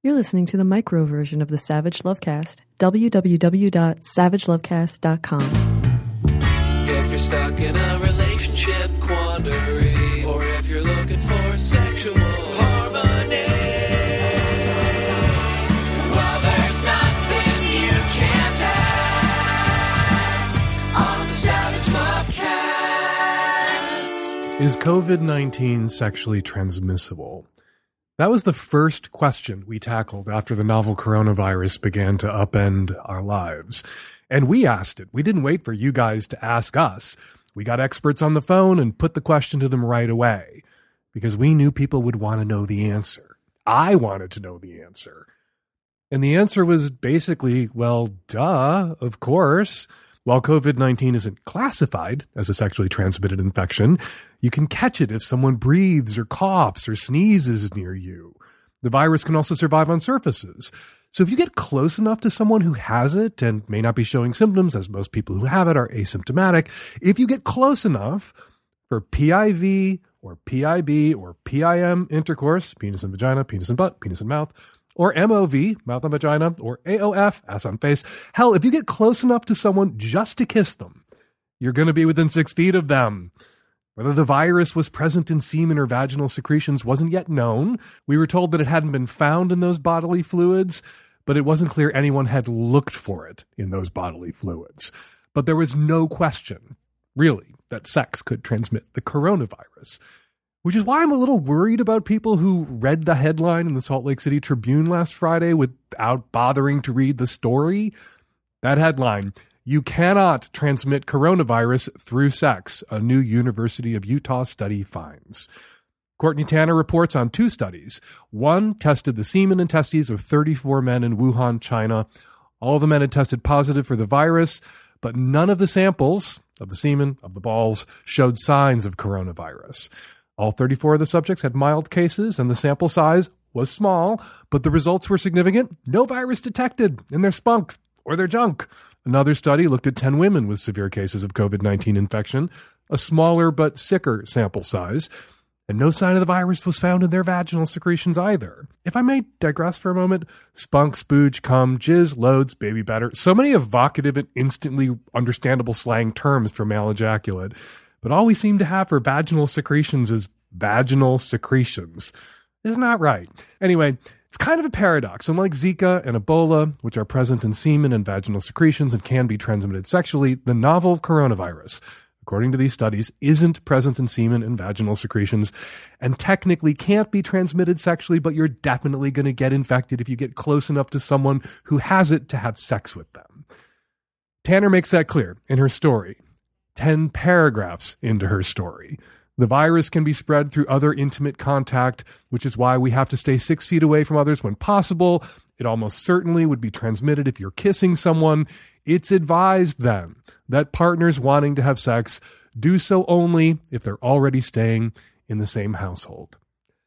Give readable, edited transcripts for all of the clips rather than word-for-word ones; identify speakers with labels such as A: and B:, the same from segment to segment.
A: You're listening to the micro version of the Savage Lovecast. www.savagelovecast.com.
B: If you're stuck in a relationship quandary, or if you're looking for sexual harmony, well, there's nothing you can't ask on the Savage Lovecast.
C: Is COVID-19 sexually transmissible? That was the first question we tackled after the novel coronavirus began to upend our lives. And we asked it. We didn't wait for you guys to ask us. We got experts on the phone and put the question to them right away because we knew people would want to know the answer. I wanted to know the answer. And the answer was basically, well, duh, of course. While COVID-19 isn't classified as a sexually transmitted infection, you can catch it if someone breathes or coughs or sneezes near you. The virus can also survive on surfaces. So if you get close enough to someone who has it and may not be showing symptoms, as most people who have it are asymptomatic, if you get close enough for PIV or PIB or PIM intercourse, penis and vagina, penis and butt, penis and mouth, or MOV, mouth and vagina, or AOF, ass on face. Hell, if you get close enough to someone just to kiss them, you're going to be within 6 feet of them. Whether the virus was present in semen or vaginal secretions wasn't yet known. We were told that it hadn't been found in those bodily fluids, but it wasn't clear anyone had looked for it in those bodily fluids. But there was no question, really, that sex could transmit the coronavirus. Which is why I'm a little worried about people who read the headline in the Salt Lake City Tribune last Friday without bothering to read the story. That headline, "You cannot transmit coronavirus through sex," a new University of Utah study finds. Courtney Tanner reports on 2 studies. One tested the semen and testes of 34 men in Wuhan, China. All of the men had tested positive for the virus, but none of the samples of the semen, of the balls, showed signs of coronavirus. All 34 of the subjects had mild cases, and the sample size was small, but the results were significant. No virus detected in their spunk or their junk. Another study looked at 10 women with severe cases of COVID-19 infection, a smaller but sicker sample size, and no sign of the virus was found in their vaginal secretions either. If I may digress for a moment, spunk, spooge, cum, jizz, loads, baby batter, so many evocative and instantly understandable slang terms for male ejaculate. But all we seem to have for vaginal secretions is vaginal secretions. Isn't that right? Anyway, it's kind of a paradox. Unlike Zika and Ebola, which are present in semen and vaginal secretions and can be transmitted sexually, the novel coronavirus, according to these studies, isn't present in semen and vaginal secretions and technically can't be transmitted sexually, but you're definitely going to get infected if you get close enough to someone who has it to have sex with them. Tanner makes that clear in her story. 10 paragraphs into her story. The virus can be spread through other intimate contact, which is why we have to stay 6 feet away from others when possible. It almost certainly would be transmitted if you're kissing someone. It's advised then that partners wanting to have sex do so only if they're already staying in the same household.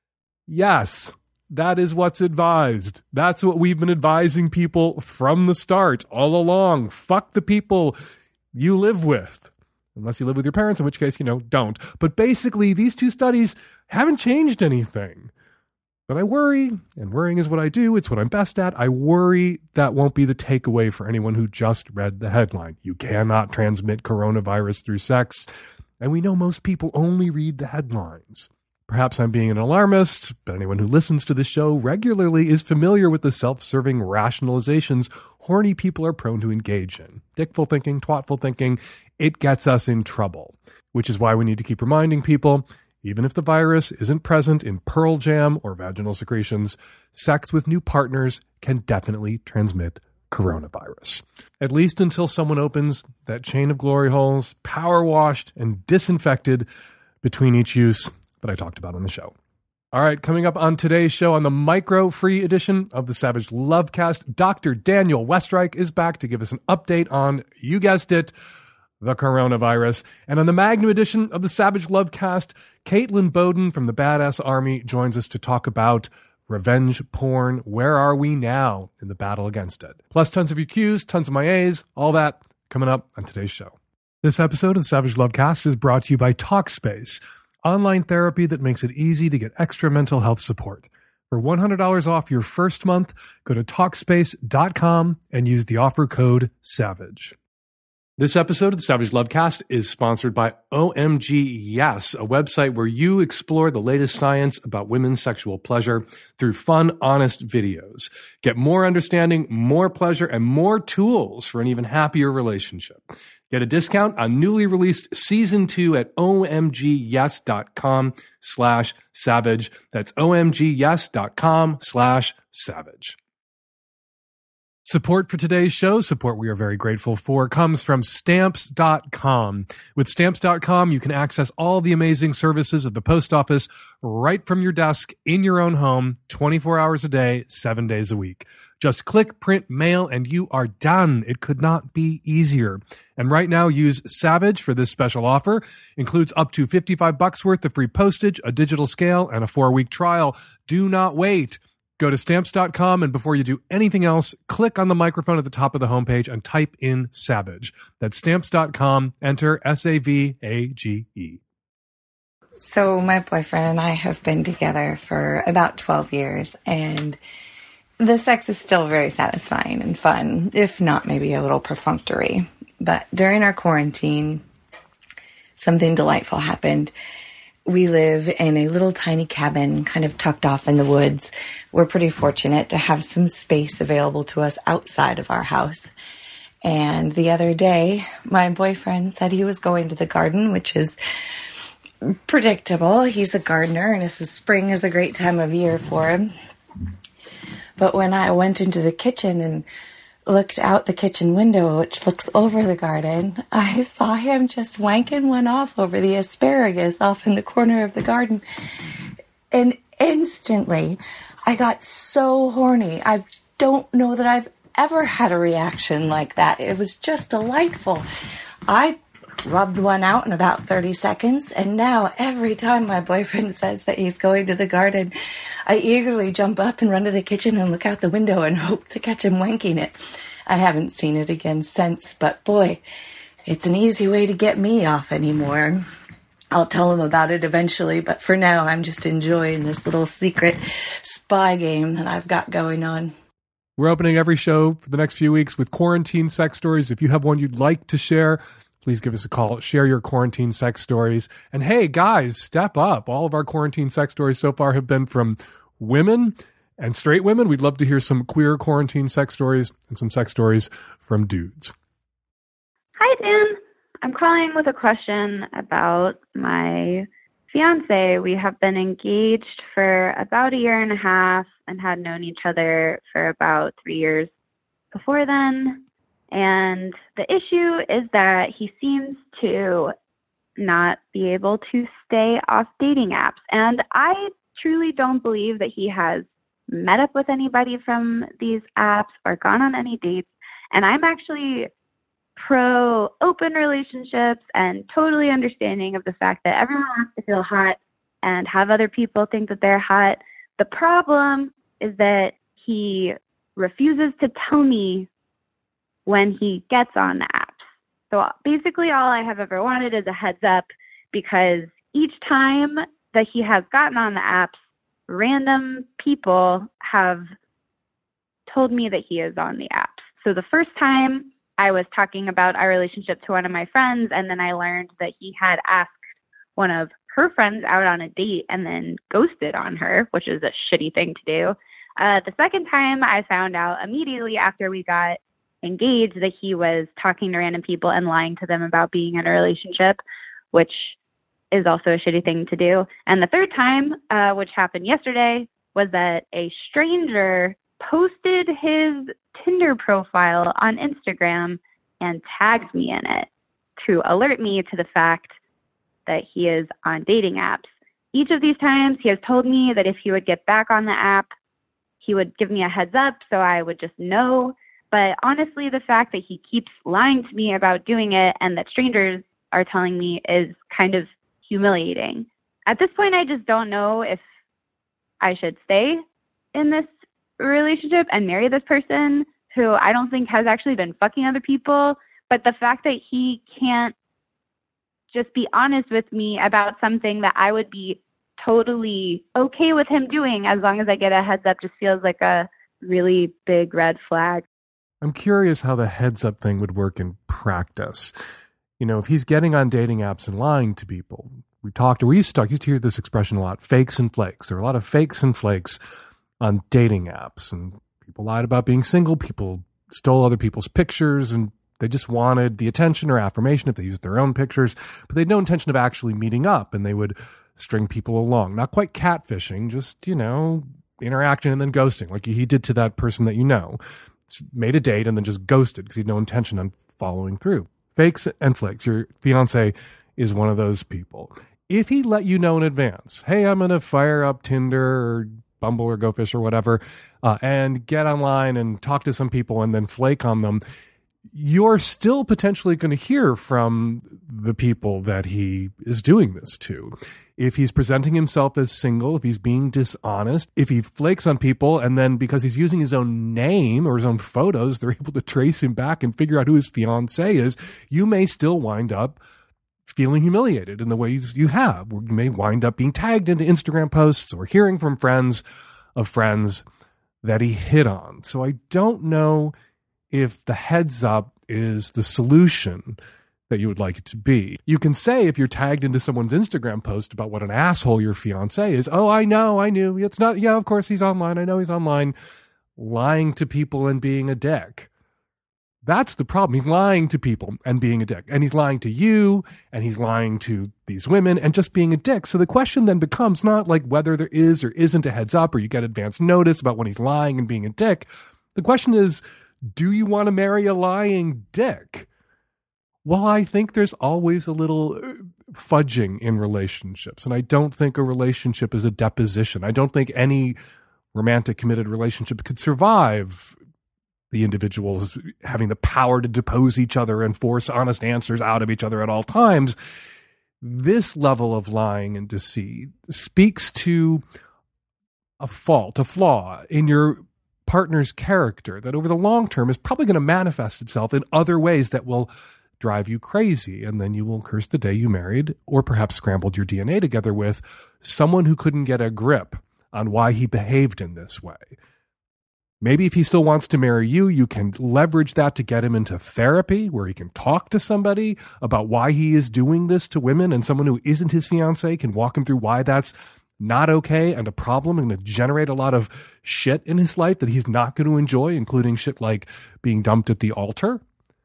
C: Yes, that is what's advised. That's what we've been advising people from the start, all along. Fuck the people you live with. Unless you live with your parents, in which case, don't. But basically, these 2 studies haven't changed anything. But I worry, and worrying is what I do. It's what I'm best at. I worry that won't be the takeaway for anyone who just read the headline. You cannot transmit coronavirus through sex. And we know most people only read the headlines. Perhaps I'm being an alarmist, but anyone who listens to this show regularly is familiar with the self-serving rationalizations horny people are prone to engage in. Dickful thinking, twatful thinking, it gets us in trouble. Which is why we need to keep reminding people, even if the virus isn't present in Pearl Jam or vaginal secretions, sex with new partners can definitely transmit coronavirus. At least until someone opens that chain of glory holes, power washed and disinfected between each use that I talked about on the show. All right, coming up on today's show on the micro-free edition of the Savage Lovecast, Dr. Daniel Westreich is back to give us an update on, you guessed it, the coronavirus. And on the Magnum edition of the Savage Lovecast, Caitlin Bowden from the Badass Army joins us to talk about revenge porn. Where are we now in the battle against it? Plus tons of your Qs, tons of my As, all that coming up on today's show. This episode of the Savage Lovecast is brought to you by Talkspace, online therapy that makes it easy to get extra mental health support. For $100 off your first month, go to Talkspace.com and use the offer code SAVAGE. This episode of the Savage Lovecast is sponsored by OMG Yes, a website where you explore the latest science about women's sexual pleasure through fun, honest videos. Get more understanding, more pleasure, and more tools for an even happier relationship. Get a discount on newly released Season 2 at omgyes.com/savage. That's omgyes.com/savage. Support for today's show, support we are very grateful for, comes from Stamps.com. With Stamps.com, you can access all the amazing services of the post office right from your desk in your own home, 24 hours a day, 7 days a week. Just click, print, mail, and you are done. It could not be easier. And right now, use Savage for this special offer. Includes up to $55 worth of free postage, a digital scale, and a 4-week trial. Do not wait. Go to Stamps.com, and before you do anything else, click on the microphone at the top of the homepage and type in Savage. That's Stamps.com. Enter SAVAGE.
D: So my boyfriend and I have been together for about 12 years, and the sex is still very satisfying and fun, if not maybe a little perfunctory. But during our quarantine, something delightful happened. We live in a little tiny cabin kind of tucked off in the woods. We're pretty fortunate to have some space available to us outside of our house. And the other day, my boyfriend said he was going to the garden, which is predictable. He's a gardener, and spring is a great time of year for him. But when I went into the kitchen and looked out the kitchen window, which looks over the garden, I saw him just wanking one off over the asparagus off in the corner of the garden. And instantly, I got so horny. I don't know that I've ever had a reaction like that. It was just delightful. I rubbed one out in about 30 seconds, and now every time my boyfriend says that he's going to the garden, I eagerly jump up and run to the kitchen and look out the window and hope to catch him wanking it. I haven't seen it again since, but boy, it's an easy way to get me off anymore. I'll tell him about it eventually, but for now, I'm just enjoying this little secret spy game that I've got going on.
C: We're opening every show for the next few weeks with quarantine sex stories. If you have one you'd like to share, please give us a call. Share your quarantine sex stories. And hey, guys, step up. All of our quarantine sex stories so far have been from women and straight women. We'd love to hear some queer quarantine sex stories and some sex stories from dudes.
E: Hi, Dan. I'm calling with a question about my fiance. We have been engaged for about 1.5 years and had known each other for about 3 years before then. And the issue is that he seems to not be able to stay off dating apps. And I truly don't believe that he has met up with anybody from these apps or gone on any dates. And I'm actually pro open relationships and totally understanding of the fact that everyone wants to feel hot and have other people think that they're hot. The problem is that he refuses to tell me when he gets on the apps. So basically all I have ever wanted is a heads up, because each time that he has gotten on the apps, random people have told me that he is on the apps. So the first time I was talking about our relationship to one of my friends, and then I learned that he had asked one of her friends out on a date and then ghosted on her, which is a shitty thing to do. The second time I found out immediately after we got engaged that he was talking to random people and lying to them about being in a relationship, which is also a shitty thing to do. And the third time, which happened yesterday, was that a stranger posted his Tinder profile on Instagram and tagged me in it to alert me to the fact that he is on dating apps. Each of these times, he has told me that if he would get back on the app, he would give me a heads up so I would just know. But honestly, the fact that he keeps lying to me about doing it and that strangers are telling me is kind of humiliating. At this point, I just don't know if I should stay in this relationship and marry this person who I don't think has actually been fucking other people. But the fact that he can't just be honest with me about something that I would be totally okay with him doing as long as I get a heads up just feels like a really big red flag.
C: I'm curious how the heads up thing would work in practice. You know, if he's getting on dating apps and lying to people, we used to hear this expression a lot, fakes and flakes. There are a lot of fakes and flakes on dating apps, and people lied about being single. People stole other people's pictures, and they just wanted the attention or affirmation if they used their own pictures, but they had no intention of actually meeting up, and they would string people along. Not quite catfishing, just, you know, interaction and then ghosting, like he did to that person that you know. Made a date and then just ghosted because he had no intention on following through. Fakes and flakes. Your fiance is one of those people. If he let you know in advance, hey, I'm going to fire up Tinder or Bumble or GoFish or whatever, and get online and talk to some people and then flake on them, you're still potentially going to hear from the people that he is doing this to. If he's presenting himself as single, if he's being dishonest, if he flakes on people, and then because he's using his own name or his own photos, they're able to trace him back and figure out who his fiance is, you may still wind up feeling humiliated in the ways you have. You may wind up being tagged into Instagram posts or hearing from friends of friends that he hit on. So I don't know if the heads up is the solution that you would like it to be. You can say, if you're tagged into someone's Instagram post about what an asshole your fiance is, oh, I knew. It's not, yeah, of course he's online. I know he's online, lying to people and being a dick. That's the problem. He's lying to people and being a dick. And he's lying to you, and he's lying to these women and just being a dick. So the question then becomes not like whether there is or isn't a heads up or you get advance notice about when he's lying and being a dick. The question is, do you want to marry a lying dick? Well, I think there's always a little fudging in relationships. And I don't think a relationship is a deposition. I don't think any romantic committed relationship could survive the individuals having the power to depose each other and force honest answers out of each other at all times. This level of lying and deceit speaks to a flaw in your partner's character that over the long term is probably going to manifest itself in other ways that will drive you crazy. And then you will curse the day you married or perhaps scrambled your DNA together with someone who couldn't get a grip on why he behaved in this way. Maybe if he still wants to marry you, you can leverage that to get him into therapy where he can talk to somebody about why he is doing this to women, and someone who isn't his fiance can walk him through why that's not okay and a problem and to generate a lot of shit in his life that he's not going to enjoy, including shit like being dumped at the altar.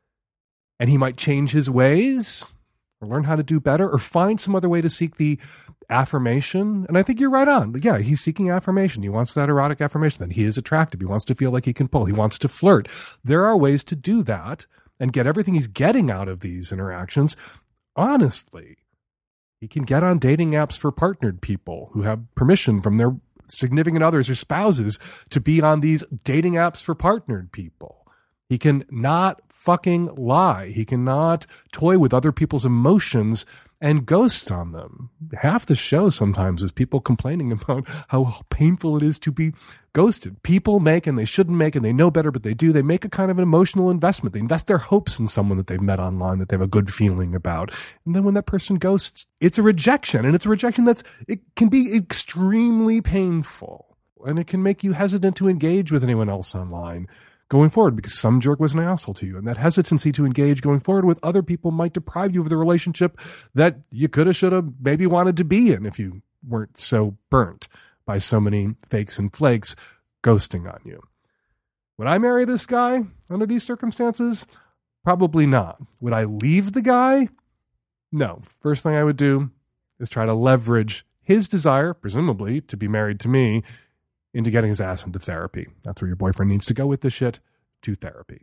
C: And he might change his ways or learn how to do better or find some other way to seek the affirmation. And I think you're right on. Yeah, he's seeking affirmation. He wants that erotic affirmation that he is attractive. He wants to feel like he can pull. He wants to flirt. There are ways to do that and get everything he's getting out of these interactions honestly. He can get on dating apps for partnered people who have permission from their significant others or spouses to be on these dating apps for partnered people. He can not fucking lie. He cannot toy with other people's emotions and ghost on them. Half the show sometimes is people complaining about how painful it is to be ghosted. People make, and they shouldn't make, and they know better, but they do. They make a kind of an emotional investment. They invest their hopes in someone that they've met online that they have a good feeling about. And then when that person ghosts, it's a rejection. And it's a rejection it can be extremely painful. And it can make you hesitant to engage with anyone else online going forward because some jerk was an asshole to you. And that hesitancy to engage going forward with other people might deprive you of the relationship that you could have, should have, maybe wanted to be in if you weren't so burnt by so many fakes and flakes ghosting on you. Would I marry this guy under these circumstances? Probably not. Would I leave the guy? No. First thing I would do is try to leverage his desire, presumably, to be married to me into getting his ass into therapy. That's where your boyfriend needs to go with this shit, to therapy.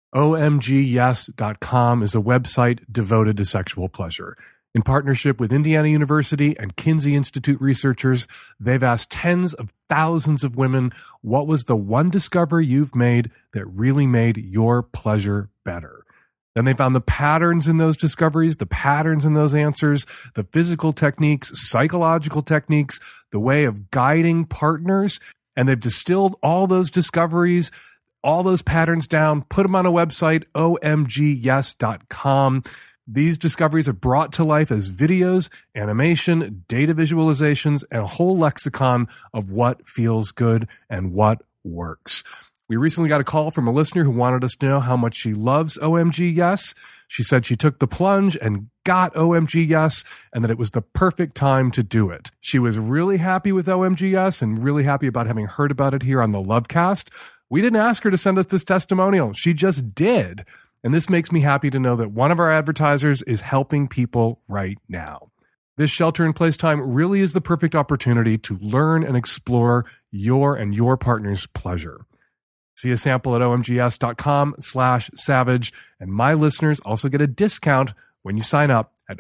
C: OMGYes.com is a website devoted to sexual pleasure. In partnership with Indiana University and Kinsey Institute researchers, they've asked tens of thousands of women, what was the one discovery you've made that really made your pleasure better? Then they found the patterns in those discoveries, the patterns in those answers, the physical techniques, psychological techniques, the way of guiding partners. And they've distilled all those discoveries, all those patterns down, put them on a website, omgyes.com. These discoveries are brought to life as videos, animation, data visualizations, and a whole lexicon of what feels good and what works. We recently got a call from a listener who wanted us to know how much she loves OMG Yes. She said she took the plunge and got OMG Yes, and that it was the perfect time to do it. She was really happy with OMG Yes and really happy about having heard about it here on the Lovecast. We didn't ask her to send us this testimonial. She just did. And this makes me happy to know that one of our advertisers is helping people right now. This shelter-in-place time really is the perfect opportunity to learn and explore your and your partner's pleasure. See a sample at omgs.com/savage, and my listeners also get a discount when you sign up at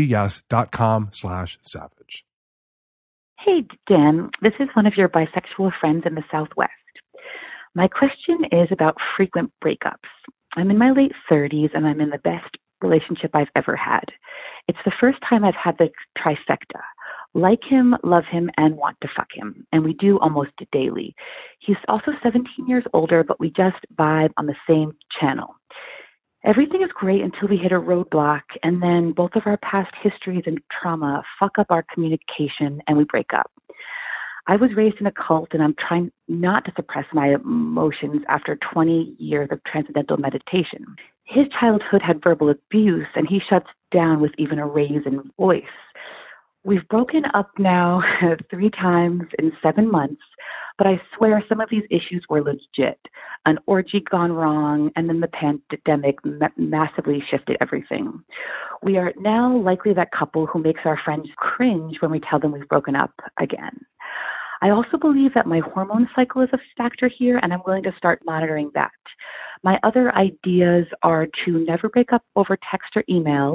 C: omgs.com/savage.
F: Hey, Dan. This is one of your bisexual friends in the Southwest. My question is about frequent breakups. I'm in my late 30s, and I'm in the best relationship I've ever had. It's the first time I've had the trifecta. Like him, love him, and want to fuck him. And we do almost daily. He's also 17 years older, but we just vibe on the same channel. Everything is great until we hit a roadblock, and then both of our past histories and trauma fuck up our communication, and we break up. I was raised in a cult, and I'm trying not to suppress my emotions after 20 years of transcendental meditation. His childhood had verbal abuse, and he shuts down with even a raise in voice. We've broken up now 3 times in 7 months, but I swear some of these issues were legit. An orgy gone wrong, and then the pandemic massively shifted everything. We are now likely that couple who makes our friends cringe when we tell them we've broken up again. I also believe that my hormone cycle is a factor here, and I'm willing to start monitoring that. My other ideas are to never break up over text or email,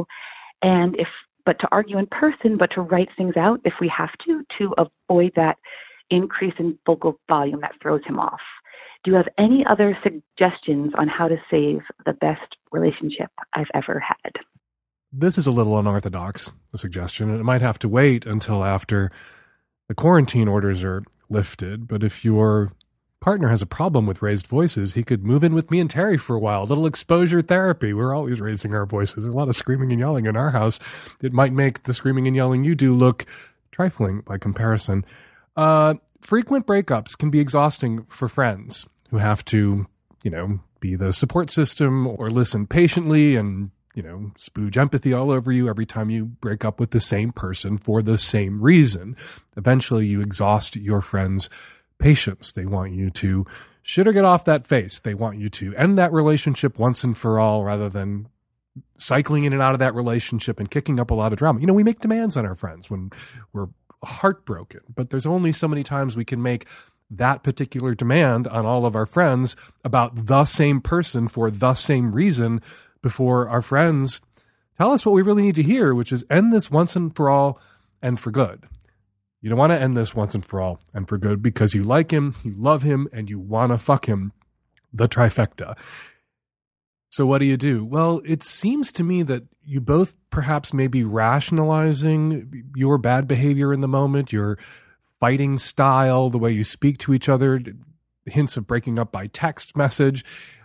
F: but to argue in person, but to write things out if we have to avoid that increase in vocal volume that throws him off. Do you have any other suggestions on how to save the best relationship I've ever had?
C: This is a little unorthodox, a suggestion, and it might have to wait until after the quarantine orders are lifted. But if your partner has a problem with raised voices, he could move in with me and Terry for a while. A little exposure therapy. We're always raising our voices. There's a lot of screaming and yelling in our house. It might make the screaming and yelling you do look trifling by comparison. Frequent breakups can be exhausting for friends who have to, be the support system or listen patiently and, spooge empathy all over you every time you break up with the same person for the same reason. Eventually you exhaust your friends' patience. They want you to shit or get off that face. They want you to end that relationship once and for all rather than cycling in and out of that relationship and kicking up a lot of drama. We make demands on our friends when we're heartbroken, but there's only so many times we can make that particular demand on all of our friends about the same person for the same reason before our friends tell us what we really need to hear, which is end this once and for all and for good. You don't want to end this once and for all and for good because you like him, you love him, and you want to fuck him. The trifecta. So what do? Well, it seems to me that you both perhaps may be rationalizing your bad behavior in the moment, your fighting style, the way you speak to each other, hints of breaking up by text message,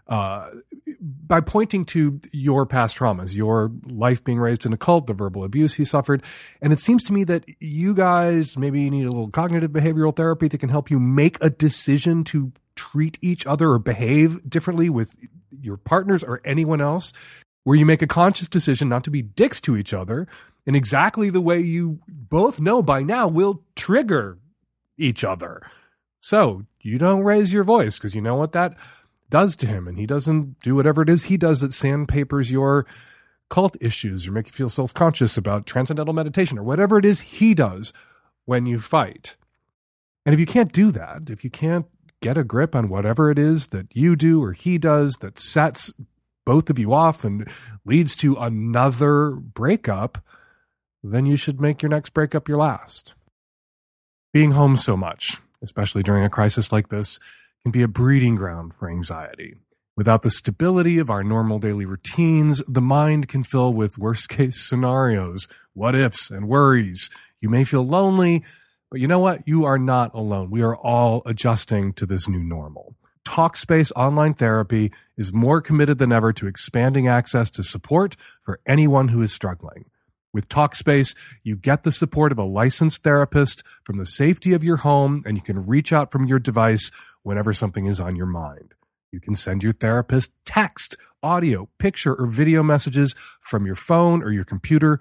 C: by pointing to your past traumas, your life being raised in a cult, the verbal abuse he suffered. And it seems to me that you guys maybe need a little cognitive behavioral therapy that can help you make a decision to treat each other or behave differently with your partners or anyone else, where you make a conscious decision not to be dicks to each other in exactly the way you both know by now will trigger each other. So you don't raise your voice because you know what that does to him, and he doesn't do whatever it is he does that sandpapers your cult issues or make you feel self-conscious about transcendental meditation or whatever it is he does when you fight. And if you can't do that, if you can't get a grip on whatever it is that you do or he does that sets both of you off and leads to another breakup, then you should make your next breakup your last. Being home so much, especially during a crisis like this, can be a breeding ground for anxiety. Without the stability of our normal daily routines, the mind can fill with worst-case scenarios, what-ifs, and worries. You may feel lonely, but you know what? You are not alone. We are all adjusting to this new normal. Talkspace Online Therapy is more committed than ever to expanding access to support for anyone who is struggling. With Talkspace, you get the support of a licensed therapist from the safety of your home, and you can reach out from your device whenever something is on your mind. You can send your therapist text, audio, picture, or video messages from your phone or your computer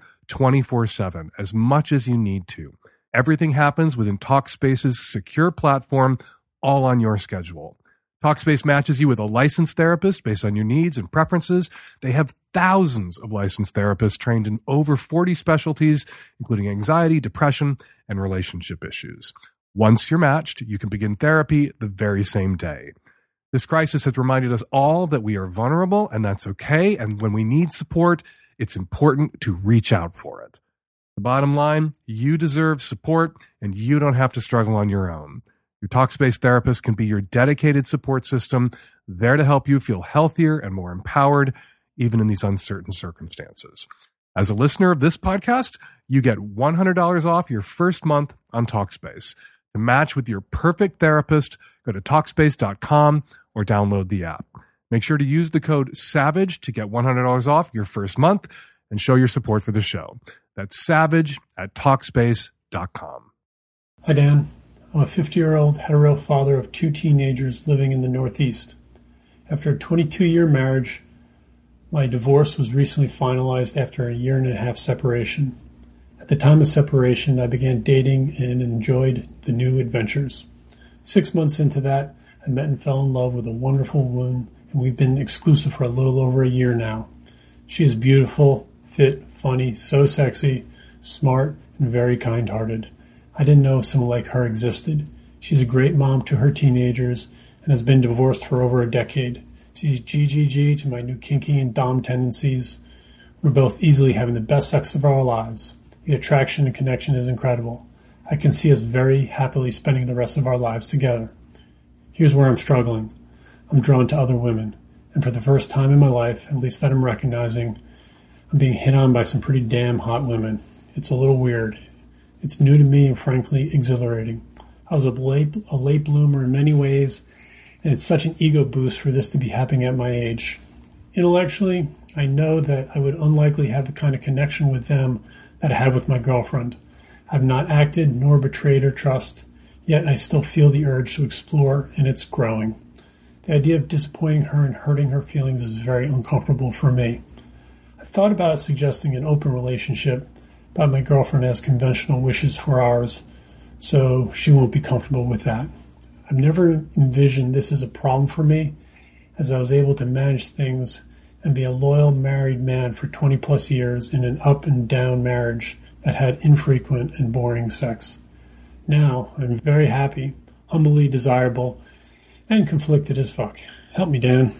C: 24/7, as much as you need to. Everything happens within Talkspace's secure platform, all on your schedule. Talkspace matches you with a licensed therapist based on your needs and preferences. They have thousands of licensed therapists trained in over 40 specialties, including anxiety, depression, and relationship issues. Once you're matched, you can begin therapy the very same day. This crisis has reminded us all that we are vulnerable, and that's okay. And when we need support, it's important to reach out for it. The bottom line, you deserve support, and you don't have to struggle on your own. Your Talkspace therapist can be your dedicated support system, there to help you feel healthier and more empowered, even in these uncertain circumstances. As a listener of this podcast, you get $100 off your first month on Talkspace. To match with your perfect therapist, go to Talkspace.com or download the app. Make sure to use the code SAVAGE to get $100 off your first month and show your support for the show. That's SAVAGE at Talkspace.com.
G: Hi, Dan. I'm a 50-year-old hetero father of 2 teenagers living in the Northeast. After a 22-year marriage, my divorce was recently finalized after a 1.5-year separation. At the time of separation, I began dating and enjoyed the new adventures. 6 months into that, I met and fell in love with a wonderful woman, and we've been exclusive for a little over a year now. She is beautiful, fit, funny, so sexy, smart, and very kind-hearted. I didn't know someone like her existed. She's a great mom to her teenagers and has been divorced for over a decade. She's GGG to my new kinky and dom tendencies. We're both easily having the best sex of our lives. The attraction and connection is incredible. I can see us very happily spending the rest of our lives together. Here's where I'm struggling. I'm drawn to other women, and for the first time in my life, at least that I'm recognizing, I'm being hit on by some pretty damn hot women. It's a little weird. It's new to me and frankly exhilarating. I was a late bloomer in many ways, and it's such an ego boost for this to be happening at my age. Intellectually, I know that I would unlikely have the kind of connection with them that I have with my girlfriend. I've not acted nor betrayed her trust, yet I still feel the urge to explore, and it's growing. The idea of disappointing her and hurting her feelings is very uncomfortable for me. I thought about suggesting an open relationship, but my girlfriend has conventional wishes for ours, so she won't be comfortable with that. I've never envisioned this as a problem for me, as I was able to manage things and be a loyal married man for 20 plus years in an up and down marriage that had infrequent and boring sex. Now I'm very happy, humbly desirable, and conflicted as fuck. Help me, Dan.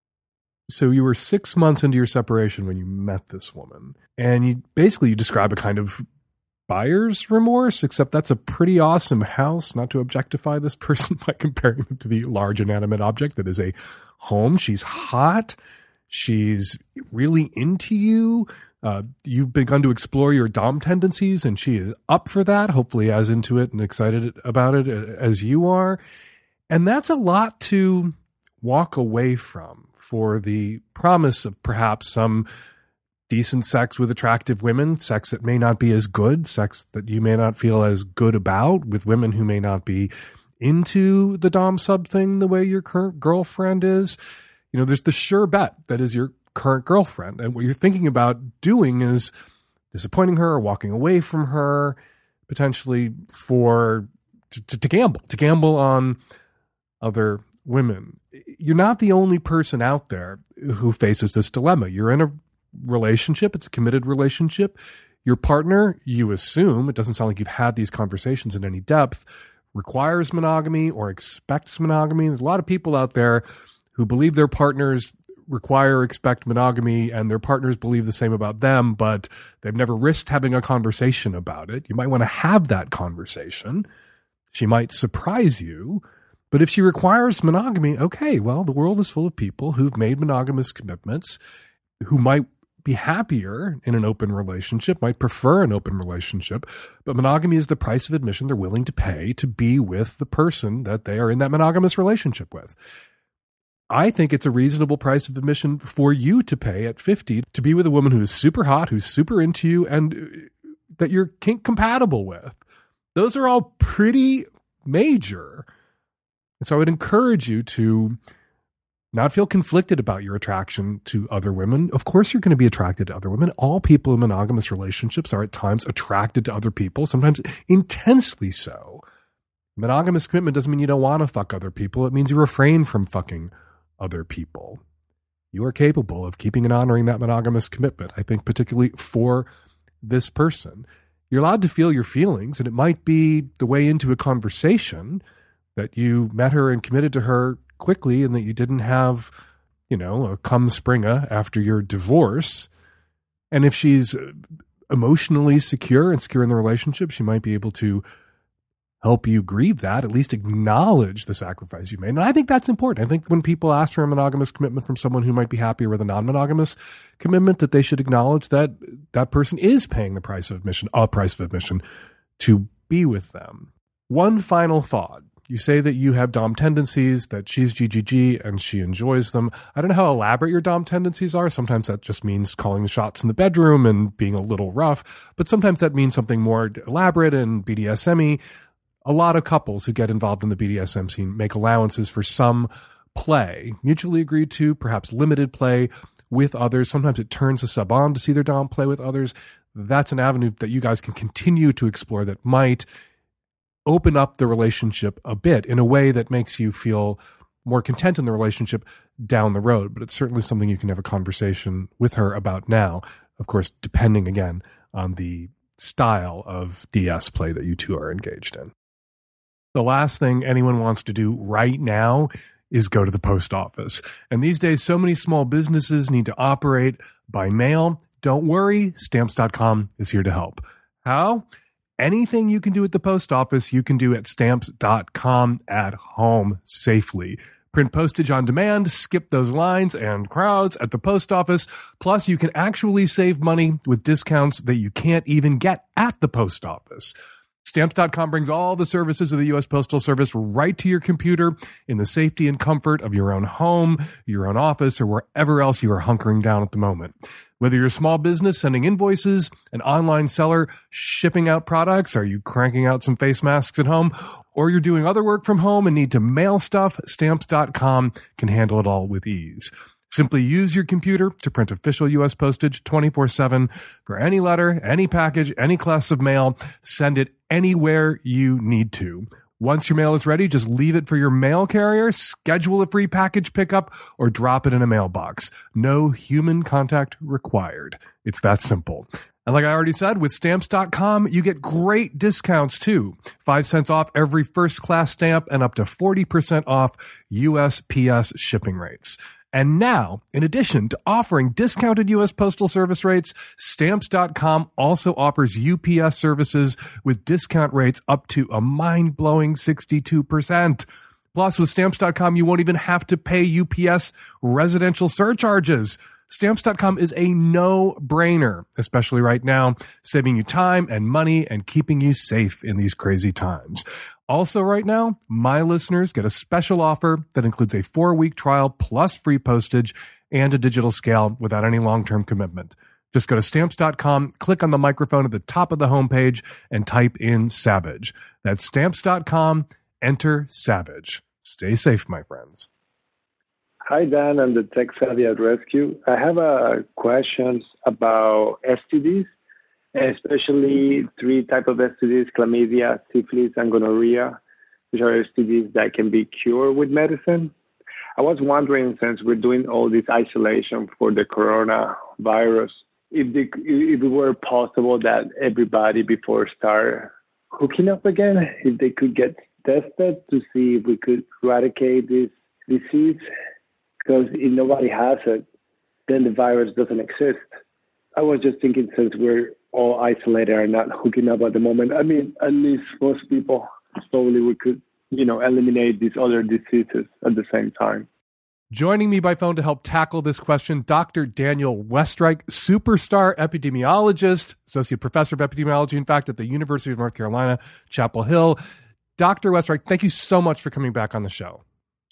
C: So you were 6 months into your separation when you met this woman, and you describe a kind of buyer's remorse, except that's a pretty awesome house, not to objectify this person by comparing them to the large inanimate object that is a home. She's hot. She's really into you. You've begun to explore your dom tendencies, and she is up for that, hopefully as into it and excited about it as you are. And that's a lot to walk away from for the promise of perhaps some decent sex with attractive women, sex that may not be as good, sex that you may not feel as good about, with women who may not be into the dom sub thing the way your current girlfriend is. You know, there's the sure bet that is your current girlfriend, and what you're thinking about doing is disappointing her or walking away from her, potentially to gamble on other women. You're not the only person out there who faces this dilemma. You're in a relationship. It's a committed relationship. Your partner, you assume, it doesn't sound like you've had these conversations in any depth, requires monogamy or expects monogamy. There's a lot of people out there who believe their partners require or expect monogamy, and their partners believe the same about them, but they've never risked having a conversation about it. You might want to have that conversation. She might surprise you. But if she requires monogamy, okay, well, the world is full of people who've made monogamous commitments, who might be happier in an open relationship, might prefer an open relationship, but monogamy is the price of admission they're willing to pay to be with the person that they are in that monogamous relationship with. I think it's a reasonable price of admission for you to pay at 50 to be with a woman who is super hot, who's super into you, and that you're kink compatible with. Those are all pretty major. And so I would encourage you to not feel conflicted about your attraction to other women. Of course, you're going to be attracted to other women. All people in monogamous relationships are at times attracted to other people, sometimes intensely so. Monogamous commitment doesn't mean you don't want to fuck other people. It means you refrain from fucking other people. You are capable of keeping and honoring that monogamous commitment, I think, particularly for this person. You're allowed to feel your feelings, and it might be the way into a conversation that you met her and committed to her quickly and that you didn't have, a cum springa after your divorce. And if she's emotionally secure and secure in the relationship, she might be able to help you grieve that, at least acknowledge the sacrifice you made. And I think that's important. I think when people ask for a monogamous commitment from someone who might be happier with a non-monogamous commitment, that they should acknowledge that that person is paying the price of admission, to be with them. One final thought. You say that you have dom tendencies, that she's GGG and she enjoys them. I don't know how elaborate your dom tendencies are. Sometimes that just means calling the shots in the bedroom and being a little rough, but sometimes that means something more elaborate and BDSM-y. A lot of couples who get involved in the BDSM scene make allowances for some play, mutually agreed to, perhaps limited play with others. Sometimes it turns a sub on to see their dom play with others. That's an avenue that you guys can continue to explore that might open up the relationship a bit in a way that makes you feel more content in the relationship down the road. But it's certainly something you can have a conversation with her about now, of course, depending again on the style of DS play that you two are engaged in. The last thing anyone wants to do right now is go to the post office. And these days, so many small businesses need to operate by mail. Don't worry, Stamps.com is here to help. How? Anything you can do at the post office, you can do at Stamps.com at home safely. Print postage on demand, skip those lines and crowds at the post office. Plus, you can actually save money with discounts that you can't even get at the post office. Stamps.com brings all the services of the U.S. Postal Service right to your computer in the safety and comfort of your own home, your own office, or wherever else you are hunkering down at the moment. Whether you're a small business sending invoices, an online seller shipping out products, are you cranking out some face masks at home, or you're doing other work from home and need to mail stuff, Stamps.com can handle it all with ease. Simply use your computer to print official U.S. postage 24/7 for any letter, any package, any class of mail. Send it anywhere you need to. Once your mail is ready, just leave it for your mail carrier, schedule a free package pickup, or drop it in a mailbox. No human contact required. It's that simple. And like I already said, with Stamps.com, you get great discounts too. 5 cents off every first class stamp and up to 40% off USPS shipping rates. And now, in addition to offering discounted U.S. Postal Service rates, Stamps.com also offers UPS services with discount rates up to a mind-blowing 62%. Plus, with Stamps.com, you won't even have to pay UPS residential surcharges. Stamps.com is a no-brainer, especially right now, saving you time and money and keeping you safe in these crazy times. Also right now, my listeners get a special offer that includes a 4-week trial plus free postage and a digital scale without any long-term commitment. Just go to Stamps.com, click on the microphone at the top of the homepage, and type in SAVAGE. That's Stamps.com, enter SAVAGE. Stay safe, my friends.
H: Hi, Dan. I'm the Tech Savvy at Rescue. I have questions about STDs, especially 3 types of STDs, chlamydia, syphilis, and gonorrhea, which are STDs that can be cured with medicine. I was wondering, since we're doing all this isolation for the coronavirus, if it were possible that everybody before start hooking up again, if they could get tested to see if we could eradicate this disease. Because if nobody has it, then the virus doesn't exist. I was just thinking, since we're all isolated and not hooking up at the moment, I mean, at least most people, slowly we could, eliminate these other diseases at the same time.
C: Joining me by phone to help tackle this question, Dr. Daniel Westreich, superstar epidemiologist, associate professor of epidemiology, in fact, at the University of North Carolina, Chapel Hill. Dr. Westreich, thank you so much for coming back on the show.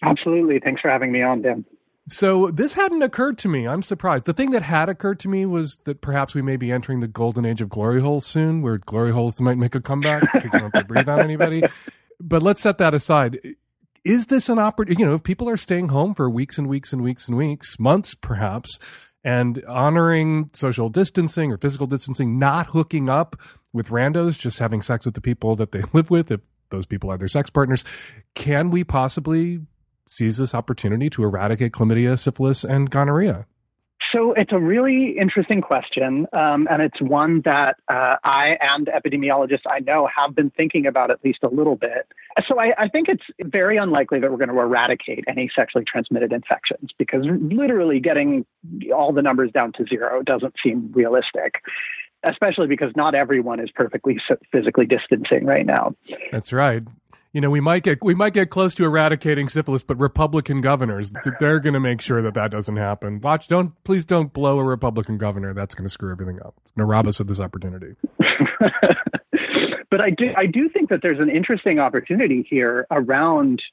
I: Absolutely. Thanks for having me on, Dan.
C: So this hadn't occurred to me. I'm surprised. The thing that had occurred to me was that perhaps we may be entering the golden age of glory holes soon, where glory holes might make a comeback because you don't have to breathe on anybody. But let's set that aside. Is this an opportunity? If people are staying home for weeks and weeks and weeks and weeks, months perhaps, and honoring social distancing or physical distancing, not hooking up with randos, just having sex with the people that they live with, if those people are their sex partners, can we possibly seize this opportunity to eradicate chlamydia, syphilis, and gonorrhea?
I: So it's a really interesting question, and it's one that I and epidemiologists I know have been thinking about at least a little bit. So I think it's very unlikely that we're going to eradicate any sexually transmitted infections, because literally getting all the numbers down to zero doesn't seem realistic, especially because not everyone is perfectly physically distancing right now.
C: That's right. We might get close to eradicating syphilis, but Republican governors, they're going to make sure that doesn't happen. Please don't blow a Republican governor. That's going to screw everything up. Rob us of this opportunity.
I: But I do think that there's an interesting opportunity here around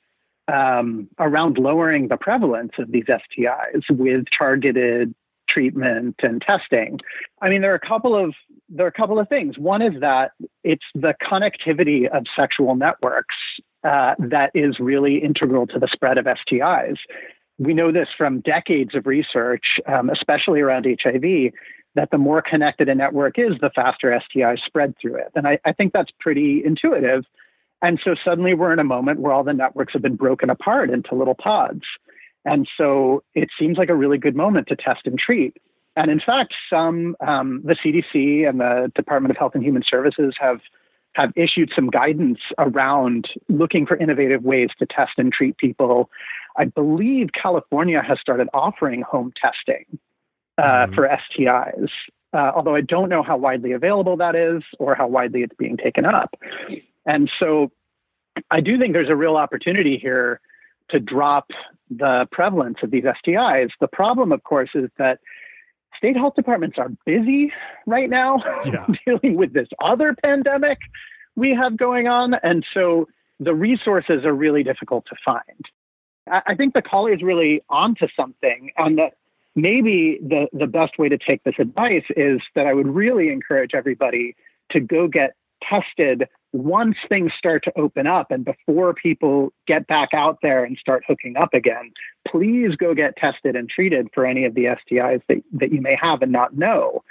I: lowering the prevalence of these STIs with targeted treatment and testing. I mean, there are a couple of things. One is that it's the connectivity of sexual networks that is really integral to the spread of STIs. We know this from decades of research, especially around HIV, that the more connected a network is, the faster STIs spread through it. And I think that's pretty intuitive. And so suddenly we're in a moment where all the networks have been broken apart into little pods. And so it seems like a really good moment to test and treat. And in fact, the CDC and the Department of Health and Human Services have issued some guidance around looking for innovative ways to test and treat people. I believe California has started offering home testing for STIs, although I don't know how widely available that is or how widely it's being taken up. And so I do think there's a real opportunity here to drop the prevalence of these STIs. The problem, of course, is that state health departments are busy right now dealing with this other pandemic we have going on. And so the resources are really difficult to find. I think the caller is really onto something, and that maybe the best way to take this advice is that I would really encourage everybody to go get tested once things start to open up, and before people get back out there and start hooking up again. Please go get tested and treated for any of the STIs that you may have and not know,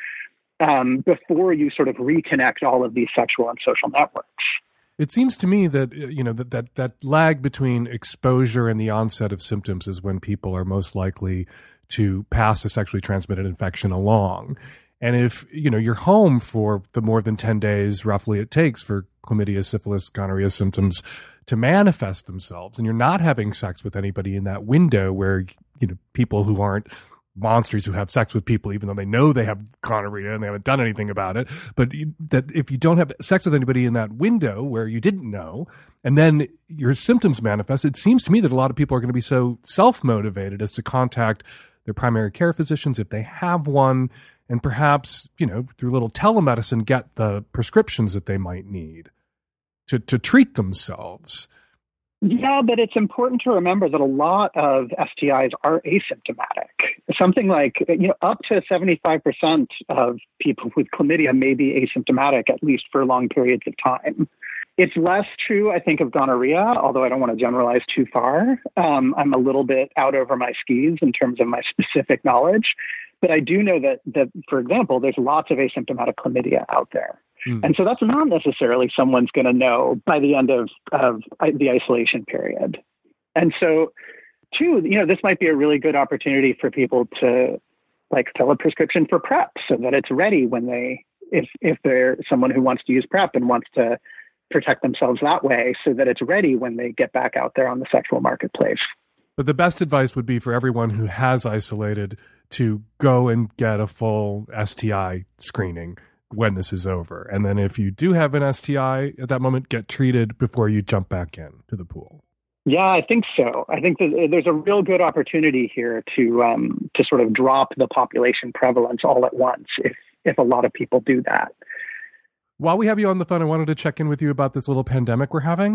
I: before you sort of reconnect all of these sexual and social networks.
C: It seems to me that that lag between exposure and the onset of symptoms is when people are most likely to pass a sexually transmitted infection along. And if, you're home for the more than 10 days roughly it takes for chlamydia, syphilis, gonorrhea symptoms to manifest themselves, and you're not having sex with anybody in that window where, people who aren't monsters who have sex with people, even though they know they have gonorrhea and they haven't done anything about it. But that if you don't have sex with anybody in that window where you didn't know, and then your symptoms manifest, it seems to me that a lot of people are going to be so self-motivated as to contact their primary care physicians if they have one, and perhaps, through little telemedicine, get the prescriptions that they might need to treat themselves.
I: Yeah, but it's important to remember that a lot of STIs are asymptomatic. Something like, up to 75% of people with chlamydia may be asymptomatic, at least for long periods of time. It's less true, I think, of gonorrhea, although I don't want to generalize too far. I'm a little bit out over my skis in terms of my specific knowledge. But I do know that, for example, there's lots of asymptomatic chlamydia out there. And so that's not necessarily someone's going to know by the end of the isolation period. And so, too, this might be a really good opportunity for people to fill a prescription for PrEP so that it's ready when if they're someone who wants to use PrEP and wants to protect themselves that way, so that it's ready when they get back out there on the sexual marketplace.
C: But the best advice would be for everyone who has isolated to go and get a full STI screening when this is over. And then if you do have an STI at that moment, get treated before you jump back in to the pool.
I: Yeah, I think so. I think that there's a real good opportunity here to sort of drop the population prevalence all at once if a lot of people do that.
C: While we have you on the phone, I wanted to check in with you about this little pandemic we're having.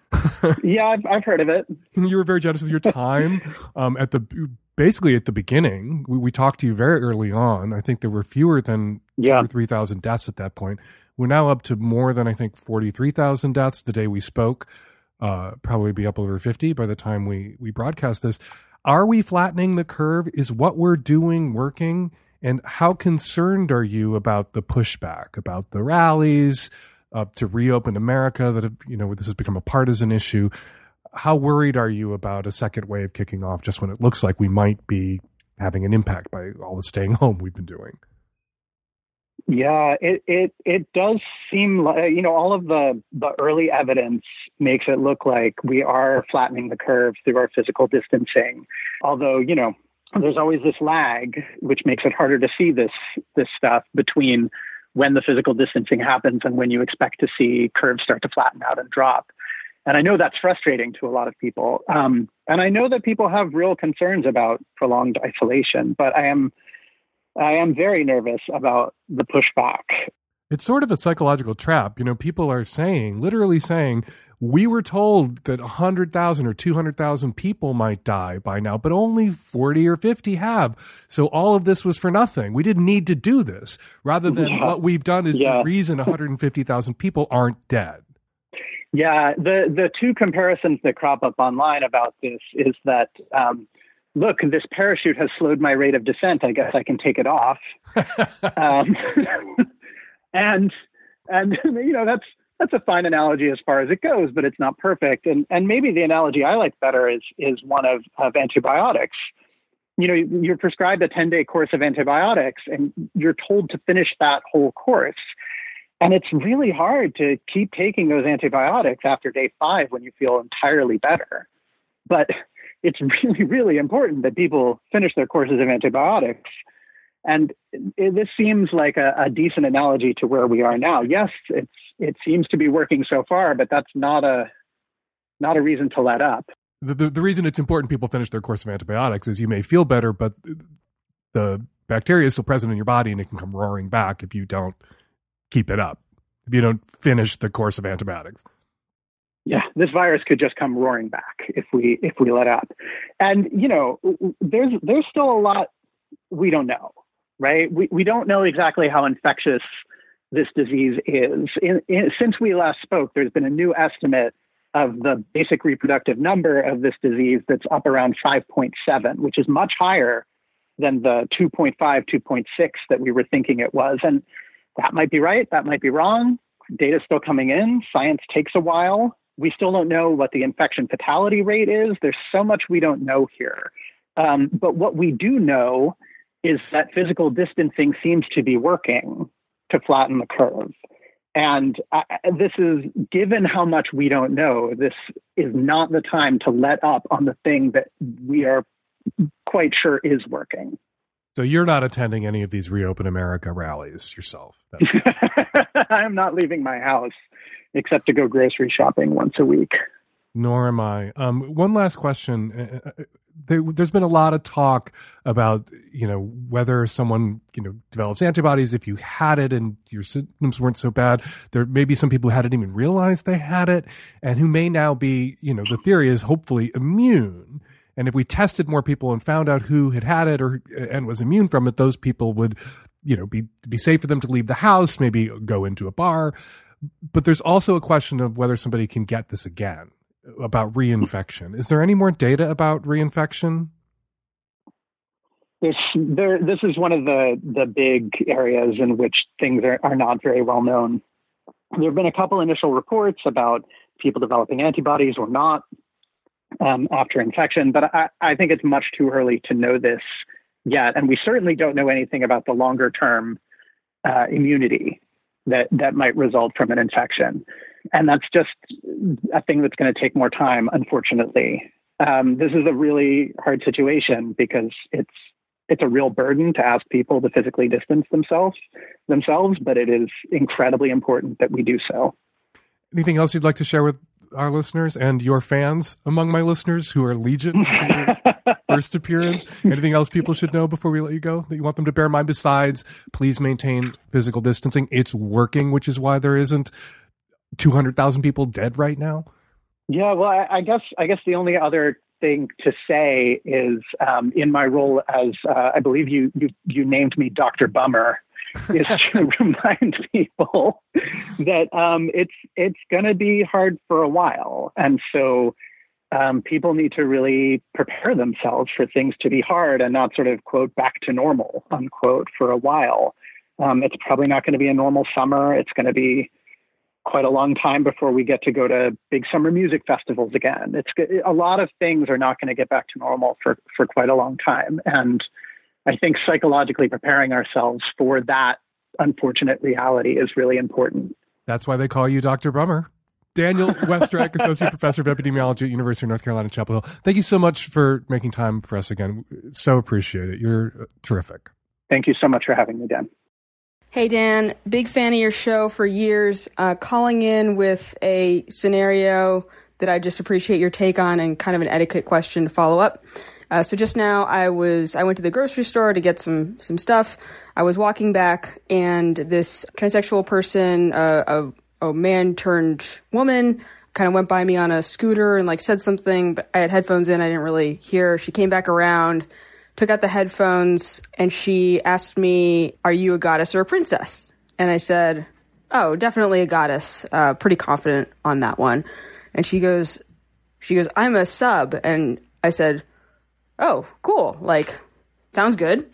I: Yeah, I've heard of it.
C: You were very generous with your time. Basically at the beginning, we talked to you very early on. I think there were fewer than 2,000 or 3,000 deaths at that point. We're now up to more than, I think, 43,000 deaths the day we spoke. Probably be up over 50 by the time we broadcast this. Are we flattening the curve? Is what we're doing working? And how concerned are you about the pushback, about the rallies to reopen America that have, this has become a partisan issue? How worried are you about a second wave kicking off just when it looks like we might be having an impact by all the staying home we've been doing?
I: Yeah, it does seem like, all of the early evidence makes it look like we are flattening the curve through our physical distancing. Although, there's always this lag, which makes it harder to see this stuff between when the physical distancing happens and when you expect to see curves start to flatten out and drop. And I know that's frustrating to a lot of people. And I know that people have real concerns about prolonged isolation, but I am very nervous about the pushback.
C: It's sort of a psychological trap. People are literally saying, we were told that 100,000 or 200,000 people might die by now, but only 40 or 50 have. So all of this was for nothing. We didn't need to do this. Rather than what we've done is the reason 150,000 people aren't dead.
I: Yeah, the two comparisons that crop up online about this is that, look, this parachute has slowed my rate of descent. I guess I can take it off. And that's a fine analogy as far as it goes, but it's not perfect. And maybe the analogy I like better is one of antibiotics. You're prescribed a 10-day course of antibiotics and you're told to finish that whole course. And it's really hard to keep taking those antibiotics after day 5 when you feel entirely better. But it's really, really important that people finish their courses of antibiotics. And this seems like a decent analogy to where we are now. Yes, it seems to be working so far, but that's not a reason to let up.
C: The reason it's important people finish their course of antibiotics is you may feel better, but the bacteria is still present in your body and it can come roaring back if you don't keep it up, if you don't finish the course of antibiotics.
I: Yeah, this virus could just come roaring back if we let up. And, there's still a lot we don't know, right? We don't know exactly how infectious this disease is. Since we last spoke, there's been a new estimate of the basic reproductive number of this disease that's up around 5.7, which is much higher than the 2.5, 2.6 that we were thinking it was. And that might be right. That might be wrong. Data's still coming in. Science takes a while. We still don't know what the infection fatality rate is. There's so much we don't know here. But what we do know is that physical distancing seems to be working to flatten the curve. And this is, given how much we don't know, this is not the time to let up on the thing that we are quite sure is working.
C: So you're not attending any of these Reopen America rallies yourself?
I: I'm not leaving my house except to go grocery shopping once a week.
C: Nor am I. One last question. There's been a lot of talk about, whether someone, develops antibodies if you had it and your symptoms weren't so bad. There may be some people who hadn't even realized they had it and who may now be, the theory is hopefully immune. And if we tested more people and found out who had it and was immune from it, those people would, be safe for them to leave the house, maybe go into a bar. But there's also a question of whether somebody can get this again, about reinfection. Is there any more data about reinfection?
I: This is one of the big areas in which things are not very well known. There have been a couple initial reports about people developing antibodies or not after infection, but I think it's much too early to know this yet. And we certainly don't know anything about the longer term immunity that might result from an infection. And that's just a thing that's going to take more time, unfortunately. This is a really hard situation because it's a real burden to ask people to physically distance themselves, but it is incredibly important that we do so.
C: Anything else you'd like to share with our listeners and your fans among my listeners who are legion to your first appearance? Anything else people should know before we let you go that you want them to bear in mind besides please maintain physical distancing? It's working, which is why there isn't 200,000 people dead right now.
I: Yeah, well, I guess the only other thing to say is, in my role as I believe you named me Dr. Bummer, is to remind people that it's going to be hard for a while, and so people need to really prepare themselves for things to be hard and not sort of quote back to normal unquote for a while. It's probably not going to be a normal summer. It's going to be quite a long time before we get to go to big summer music festivals again. A lot of things are not going to get back to normal for quite a long time. And I think psychologically preparing ourselves for that unfortunate reality is really important.
C: That's why they call you Dr. Bummer. Daniel Westrach, Associate Professor of Epidemiology at University of North Carolina, Chapel Hill. Thank you so much for making time for us again. So appreciate it. You're terrific.
I: Thank you so much for having me, Dan.
J: Hey, Dan, big fan of your show for years. Calling in with a scenario that I just appreciate your take on and kind of an etiquette question to follow up. So just now I went to the grocery store to get some stuff. I was walking back and this transsexual person, a man turned woman, kind of went by me on a scooter and like said something, but I had headphones in. I didn't really hear. She came back around, took out the headphones, and she asked me, "Are you a goddess or a princess?" And I said, "Oh, definitely a goddess. Pretty confident on that one." And she goes, "I'm a sub." And I said, "Oh, cool. Like, sounds good."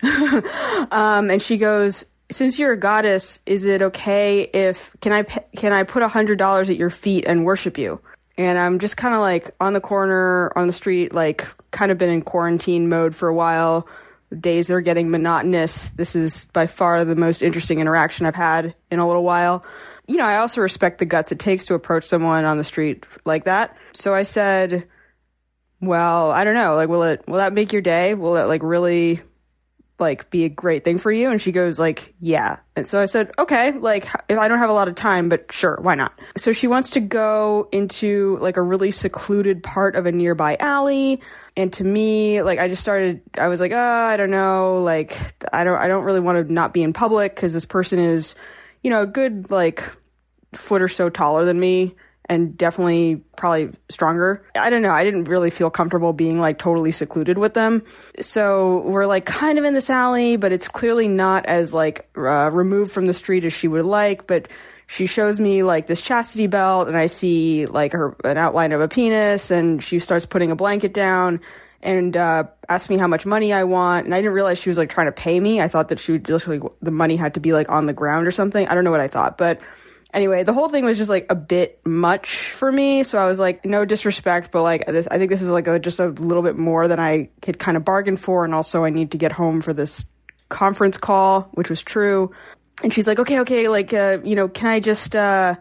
J: And she goes, "Since you're a goddess, is it okay if can I put $100 at your feet and worship you?" And I'm just kind of like on the corner, on the street, like kind of been in quarantine mode for a while. The days are getting monotonous. This is by far the most interesting interaction I've had in a little while. You know, I also respect the guts it takes to approach someone on the street like that. So I said, "Well, I don't know. Like, will that make your day? Will it like really like be a great thing for you?" And she goes like, "Yeah." And so I said, "Okay, like if I don't have a lot of time, but sure, why not?" So she wants to go into like a really secluded part of a nearby alley. And to me, like I was like, I don't know. Like, I don't really want to not be in public because this person is, you know, a good like foot or so taller than me. And definitely probably stronger. I don't know. I didn't really feel comfortable being like totally secluded with them. So we're like kind of in this alley, but it's clearly not as like removed from the street as she would like. But she shows me like this chastity belt and I see like an outline of a penis, and she starts putting a blanket down and asks me how much money I want. And I didn't realize she was like trying to pay me. I thought that she would just like the money had to be like on the ground or something. I don't know what I thought, but anyway, the whole thing was just like a bit much for me. So I was like, no disrespect, but like I think this is like just a little bit more than I had kind of bargained for. And also I need to get home for this conference call, which was true. And she's like, okay, like, you know, can I just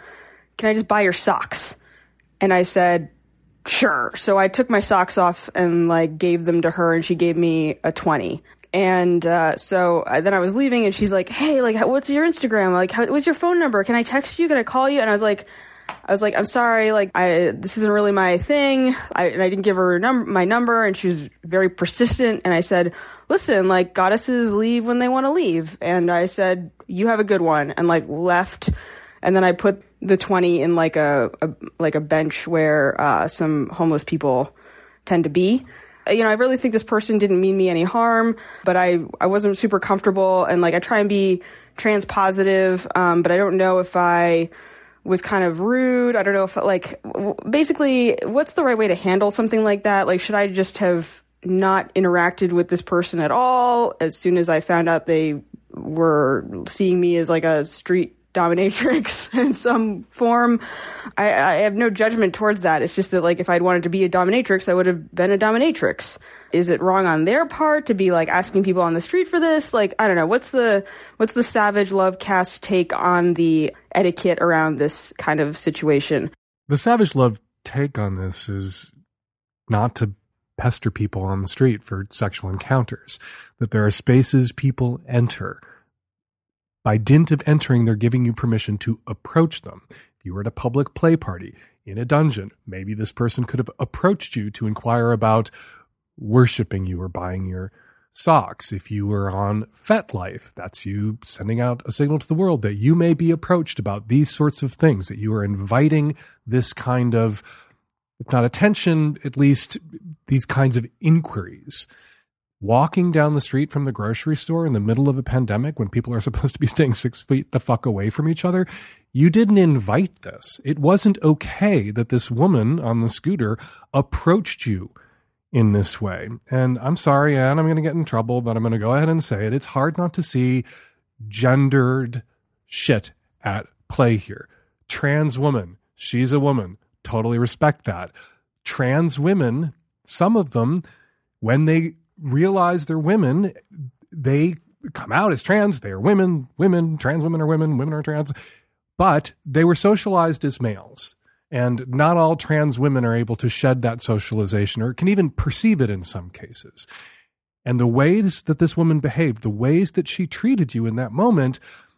J: buy your socks? And I said, sure. So I took my socks off and like gave them to her, and she gave me a 20. And so then I was leaving, and she's like, "Hey, like, what's your Instagram? Like, what's your phone number? Can I text you? Can I call you?" And I was like, "I'm sorry, like, this isn't really my thing." And I didn't give her my number, and she was very persistent. And I said, "Listen, like, goddesses leave when they want to leave." And I said, "You have a good one," and like left. And then I put the 20 in like a bench where some homeless people tend to be. You know, I really think this person didn't mean me any harm, but I wasn't super comfortable, and like I try and be trans positive, but I don't know if I was kind of rude. I don't know if like basically what's the right way to handle something like that? Like, should I just have not interacted with this person at all as soon as I found out they were seeing me as like a street dominatrix in some form? I have no judgment towards that. It's just that like if I'd wanted to be a dominatrix, I would have been a dominatrix. Is it wrong on their part to be like asking people on the street for this? Like, I don't know. What's the Savage Love Cast take on the etiquette around this kind of situation?
C: The Savage Love take on this is not to pester people on the street for sexual encounters, that there are spaces people enter. By dint of entering, they're giving you permission to approach them. If you were at a public play party, in a dungeon, maybe this person could have approached you to inquire about worshiping you or buying your socks. If you were on FetLife, that's you sending out a signal to the world that you may be approached about these sorts of things, that you are inviting this kind of if not attention, at least these kinds of inquiries. Walking down the street from the grocery store in the middle of a pandemic when people are supposed to be staying 6 feet the fuck away from each other, you didn't invite this. It wasn't okay that this woman on the scooter approached you in this way. And I'm sorry, Anne, I'm going to get in trouble, but I'm going to go ahead and say it. It's hard not to see gendered shit at play here. Trans woman, she's a woman. Totally respect that. Trans women, some of them, when they realize they're women, they come out as trans. They are women, trans women are women are trans. But they were socialized as males. And not all trans women are able to shed that socialization or can even perceive it in some cases. And the ways that this woman behaved, the ways that she treated you in that moment,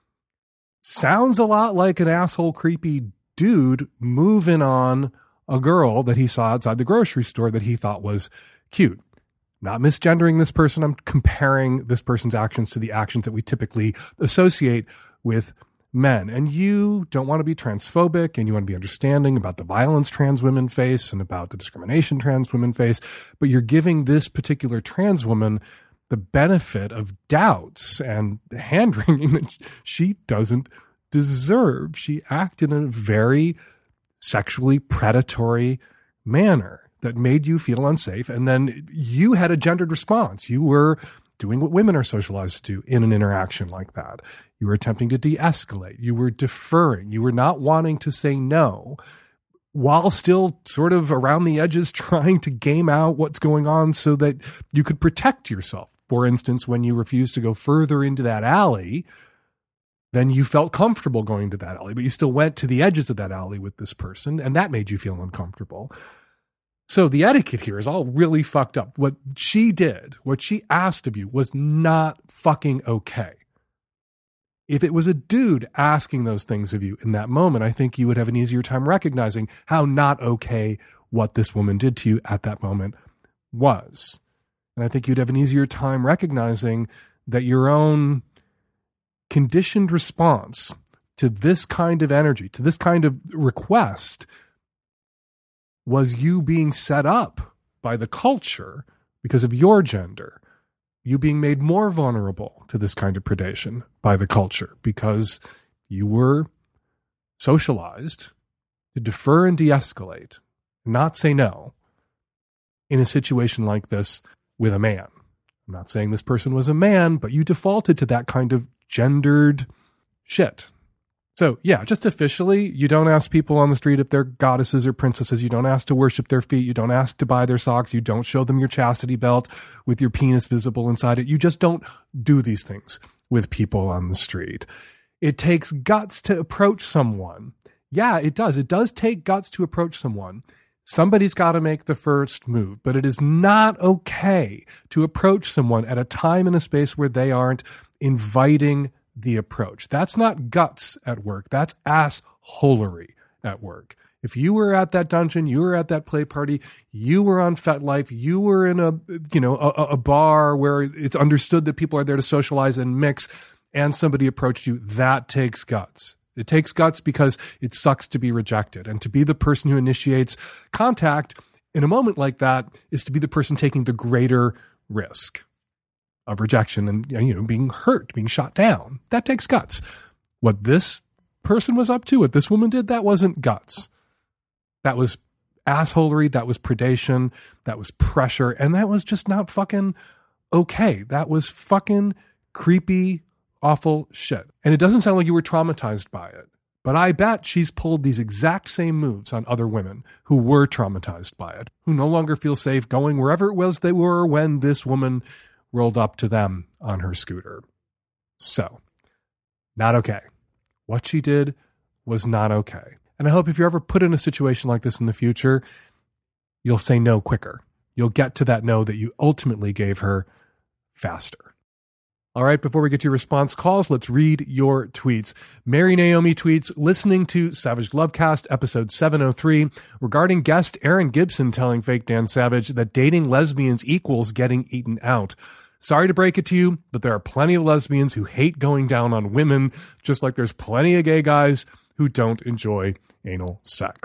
C: sounds a lot like an asshole, creepy dude moving on a girl that he saw outside the grocery store that he thought was cute. Not misgendering this person. I'm comparing this person's actions to the actions that we typically associate with men. And you don't want to be transphobic and you want to be understanding about the violence trans women face and about the discrimination trans women face, but you're giving this particular trans woman the benefit of doubts and hand-wringing that she doesn't deserve. She acted in a very sexually predatory manner that made you feel unsafe. And then you had a gendered response. You were doing what women are socialized to do in an interaction like that. You were attempting to de-escalate. You were deferring. You were not wanting to say no while still sort of around the edges trying to game out what's going on so that you could protect yourself. For instance, when you refused to go further into that alley, then you felt comfortable going to that alley, but you still went to the edges of that alley with this person, and that made you feel uncomfortable. So the etiquette here is all really fucked up. What she did, what she asked of you was not fucking okay. If it was a dude asking those things of you in that moment, I think you would have an easier time recognizing how not okay what this woman did to you at that moment was. And I think you'd have an easier time recognizing that your own conditioned response to this kind of energy, to this kind of request, was you being set up by the culture because of your gender, you being made more vulnerable to this kind of predation by the culture because you were socialized to defer and de-escalate, not say no in a situation like this with a man. I'm not saying this person was a man, but you defaulted to that kind of gendered shit. So yeah, just officially, you don't ask people on the street if they're goddesses or princesses. You don't ask to worship their feet. You don't ask to buy their socks. You don't show them your chastity belt with your penis visible inside it. You just don't do these things with people on the street. It takes guts to approach someone. Yeah, it does. It does take guts to approach someone. Somebody's got to make the first move, but it is not okay to approach someone at a time and a space where they aren't inviting the approach. That's not guts at work. That's assholery at work. If you were at that dungeon, you were at that play party, you were on FetLife, you were in a bar where it's understood that people are there to socialize and mix, and somebody approached you, that takes guts. It takes guts because it sucks to be rejected. And to be the person who initiates contact in a moment like that is to be the person taking the greater risk of rejection and, being hurt, being shot down. That takes guts. What this person was up to, what this woman did, that wasn't guts. That was assholery. That was predation. That was pressure. And that was just not fucking okay. That was fucking creepy, awful shit. And it doesn't sound like you were traumatized by it. But I bet she's pulled these exact same moves on other women who were traumatized by it, who no longer feel safe going wherever it was they were when this woman rolled up to them on her scooter. So, not okay. What she did was not okay. And I hope if you're ever put in a situation like this in the future, you'll say no quicker. You'll get to that no that you ultimately gave her faster. All right, before we get to your response calls, let's read your tweets. Mary Naomi tweets, listening to Savage Lovecast, episode 703, regarding guest Aaron Gibson telling fake Dan Savage that dating lesbians equals getting eaten out. Sorry to break it to you, but there are plenty of lesbians who hate going down on women, just like there's plenty of gay guys who don't enjoy anal sex.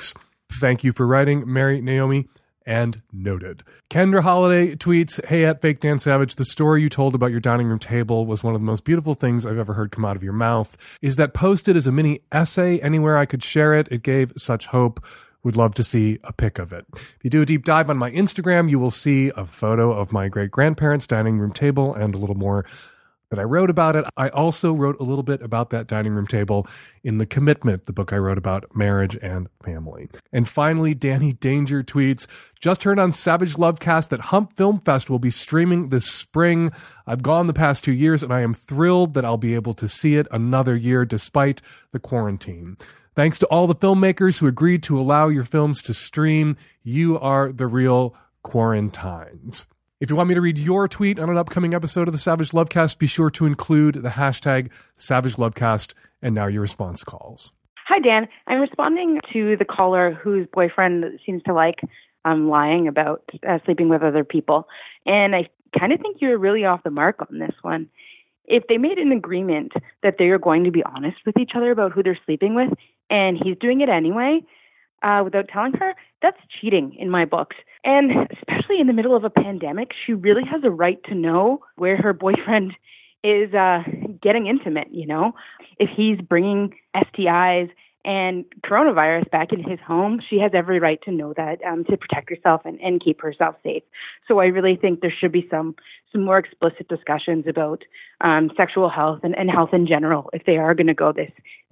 C: Thank you for writing, Mary Naomi, and noted. Kendra Holiday tweets, hey, at Fake Dan Savage, the story you told about your dining room table was one of the most beautiful things I've ever heard come out of your mouth. Is that posted as a mini essay anywhere I could share it? It gave such hope. Would love to see a pic of it. If you do a deep dive on my Instagram, you will see a photo of my great-grandparents' dining room table and a little more that I wrote about it. I also wrote a little bit about that dining room table in The Commitment, the book I wrote about marriage and family. And finally, Danny Danger tweets, just heard on Savage Lovecast that Hump Film Fest will be streaming this spring. I've gone the past 2 years, and I am thrilled that I'll be able to see it another year despite the quarantine. Thanks to all the filmmakers who agreed to allow your films to stream. You are the real quarantines. If you want me to read your tweet on an upcoming episode of the Savage Lovecast, be sure to include the hashtag Savage Lovecast. And now your response calls.
K: Hi, Dan. I'm responding to the caller whose boyfriend seems to like lying about sleeping with other people. And I kind of think you're really off the mark on this one. If they made an agreement that they are going to be honest with each other about who they're sleeping with, and he's doing it anyway, without telling her, that's cheating in my books. And especially in the middle of a pandemic, she really has a right to know where her boyfriend is getting intimate, you know? If he's bringing STIs and coronavirus back in his home, she has every right to know that, to protect herself and keep herself safe. So I really think there should be some more explicit discussions about sexual health and health in general if they are going to go this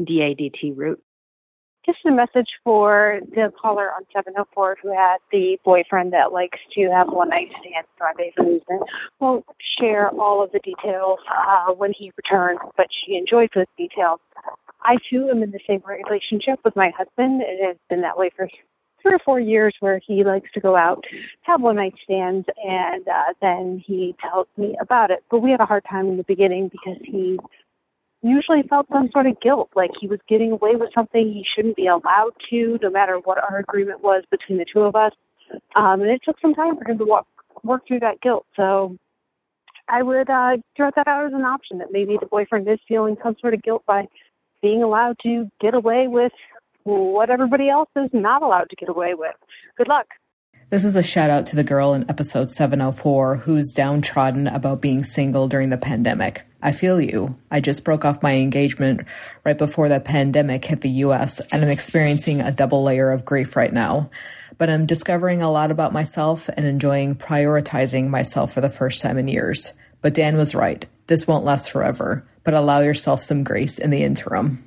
K: DADT route.
L: Just a message for the caller on 704 who had the boyfriend that likes to have one-night stands for obvious reasons. Won't share all of the details when he returns, but she enjoys those details. I, too, am in the same relationship with my husband. It has been that way for 3 or 4 years where he likes to go out, have one-night stands, and then he tells me about it. But we had a hard time in the beginning because he usually felt some sort of guilt, like he was getting away with something he shouldn't be allowed to, no matter what our agreement was between the two of us. And it took some time for him to work through that guilt. So I would throw that out as an option, that maybe the boyfriend is feeling some sort of guilt by being allowed to get away with what everybody else is not allowed to get away with. Good luck.
A: This is a shout out to the girl in episode 704 who's downtrodden about being single during the pandemic. I feel you. I just broke off my engagement right before the pandemic hit the US, and I'm experiencing a double layer of grief right now. But I'm discovering a lot about myself and enjoying prioritizing myself for the first time in years. But Dan was right. This won't last forever, but allow yourself some grace in the interim.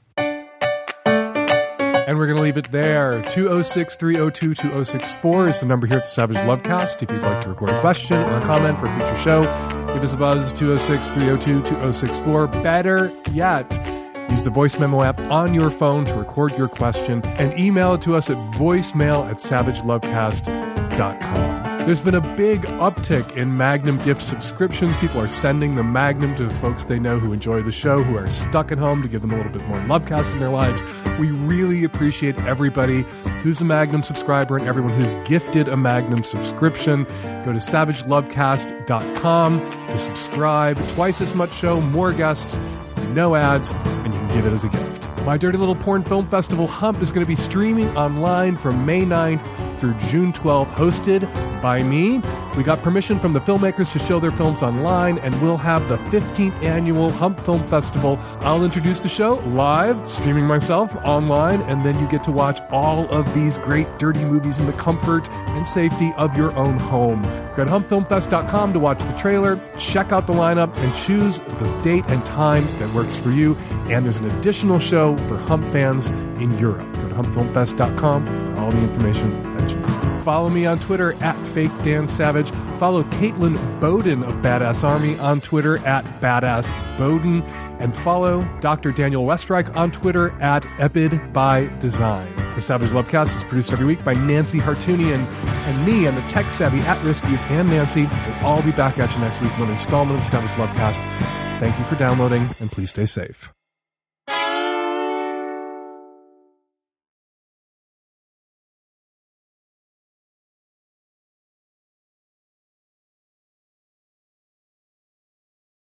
C: And we're going to leave it there. 206-302-2064 is the number here at the Savage Lovecast. If you'd like to record a question or a comment for a future show, give us a buzz, 206-302-2064. Better yet, use the voice memo app on your phone to record your question and email it to us at voicemail@savagelovecast.com. There's been a big uptick in Magnum gift subscriptions. People are sending the Magnum to folks they know who enjoy the show, who are stuck at home, to give them a little bit more Lovecast in their lives. We really appreciate everybody who's a Magnum subscriber and everyone who's gifted a Magnum subscription. Go to savagelovecast.com to subscribe. Twice as much show, more guests, no ads, and you can give it as a gift. My Dirty Little Porn Film Festival Hump is going to be streaming online from May 9th through June 12th, hosted by me. We got permission from the filmmakers to show their films online, and we'll have the 15th annual Hump Film Festival. I'll introduce the show live, streaming myself online, and then you get to watch all of these great dirty movies in the comfort and safety of your own home. Go to humpfilmfest.com to watch the trailer, check out the lineup, and choose the date and time that works for you. And there's an additional show for Hump fans in Europe. Go to humpfilmfest.com for all the information that you need. Follow me on Twitter at FakeDanSavage. Follow Caitlin Bowden of Badass Army on Twitter at BadassBowden. And follow Dr. Daniel Westreich on Twitter at EpidByDesign. The Savage Lovecast is produced every week by Nancy Hartunian and me and the tech-savvy at-risk youth and Nancy. We'll all be back at you next week with an installment of the Savage Lovecast. Thank you for downloading, and please stay safe.